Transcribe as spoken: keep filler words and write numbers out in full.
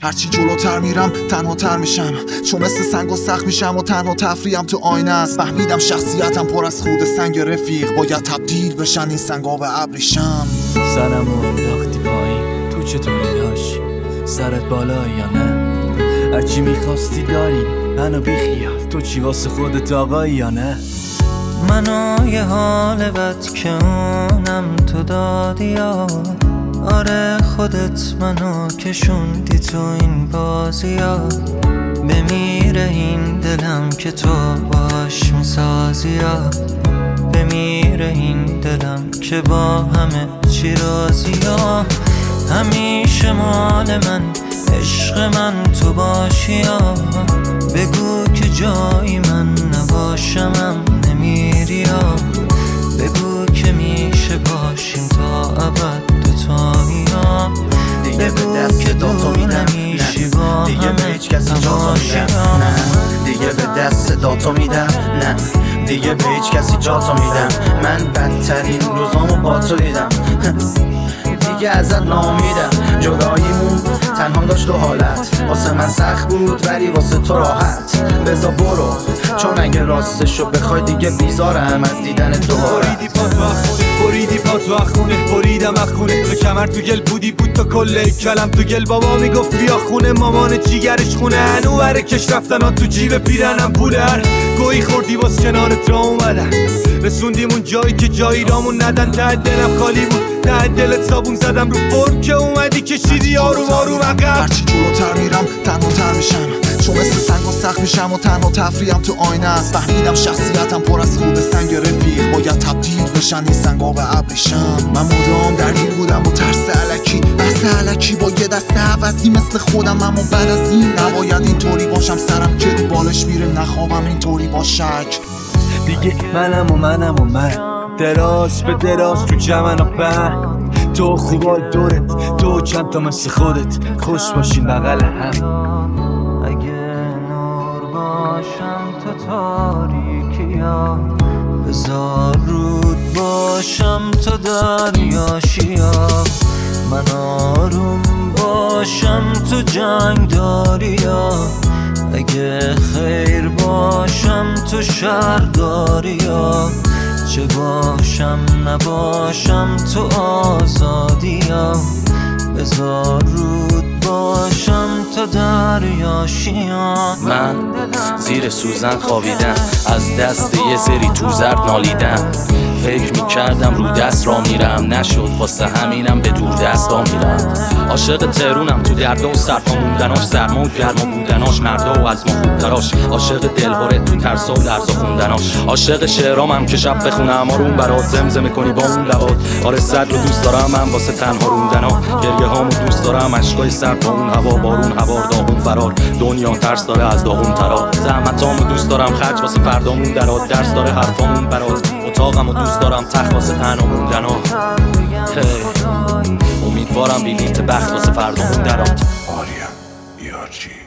هرچی جلوتر میرم تنها تر میشم، چون مثل سنگ و سخت میشم و تنها تفریم تو آینه است. فهمیدم شخصیتم پر از خود سنگ رفیق، باید تبدیل بشن این سنگا به ابریشم. سرمو انداختی پایین، تو چطوری داشتی؟ سرت بالا یا نه؟ هرچی میخواستی داری، منو بیخیال، تو چی واسه خودت آقایی یا نه؟ منو یه حال بد که اونم تو دادی یا آره خودت منو کشوندی تو این بازی ها. بمیره این دلم که تو باش میسازی یا بمیره این دلم که با همه چی رازی یا همیشه مال من عشق من تو باشی یا بگو که جایی من نباشمم نمیری یا بگو که میشه باشیم تا ابد دوتایی یا بگو که دور نمیشی با دیگه به هیچ کسی جاتو میدم نه، دیگه به دست داتو میدم نه، دیگه به هیچ کسی جاتو میدم. من بدترین روزامو با تو دیدم دیگه ازت ناامیدم. جداییمون تنها داشت دو حالت، واسه من سخت بود ولی واسه تو راحت. بذار برو چون اگه راستشو بخوای دیگه بیزارم از دیدن دوباره. بریدی پا تو اخونه، بریدی پا تو اخونه، بریدم اخونه تو کمر تو گل بودی بود تو کله کلم تو گل. بابا میگفت بیا خونه، مامان جیگرش خونه، هنو بره کش رفتن ها تو جیب پیرنم پولر. گویی خوردی باز کنارت را اومدن، رسوندیم اون جایی که جایی رامون ندن. ته دلم خالی بود، ته دلت صابون زدم رو برد که اومدی کشیدی آروم آروم عقب. هرچی جلوتر میرم تنها تر میشم، چون مثل سنگ و سخت میشم و تنها تفریم تو آینه است. فهمیدم شخصیتم پر از خود سنگ رفیق، باید تبدیل بشن این سنگا به ابریشم. من مدام درگیر بودم و ترس الکی، بحث الکی با یه دست عوضی مثل خودم. اما بعد از این نباید اینطوری باشم، سرم که رو بالش میره نخوابم اینطوری با شک. دیگه منم و منم و من دراز به دراز تو جمن و بند، تو خوبای دورت، تو چند تا مثل خودت خوش باشین بغل هم. اگه نور باشم تو تاریکی ها بذار رود باشم تو دریاشی ها. من آروم باشم تو جنگ داری ها، اگه خیر باشم تو شر داری ها. چه باشم نباشم تو آزادی ها، بذار رود باشم تا دریاشی ها. من زیر سوزن خوابیدم، از دست یه سری تو زرد نالیدم. فکر میکردم رو دست را میرم، نشد واسه همینم به دور دستا میرم. عاشق ترونم تو دردا و سرپا موندناش، سرما و گرما بودناش، مردا و از ما خوبتراش. عاشق دلهوره تو ترسا و لرزا خوندناش، عاشق شعرامم که شب بخونم آروم برات زمزمه کنی با اون لبات. آره صد رو دوست دارم من واسه تنها روندنا، گریه هامو دوست دارم اشکای سرد با اون هوا، بارون هوار داغون فرار. دنیا ترس داره از داغون ترا، زحمتامو دوست دارم خرج واسه فردامون درات. درس داره حرفامون برات، اتاقمو دوست دارم تخت واسه تنها موندنا. امیدوارم بلیت بخت واسه فردامون درات. آریا بیارچی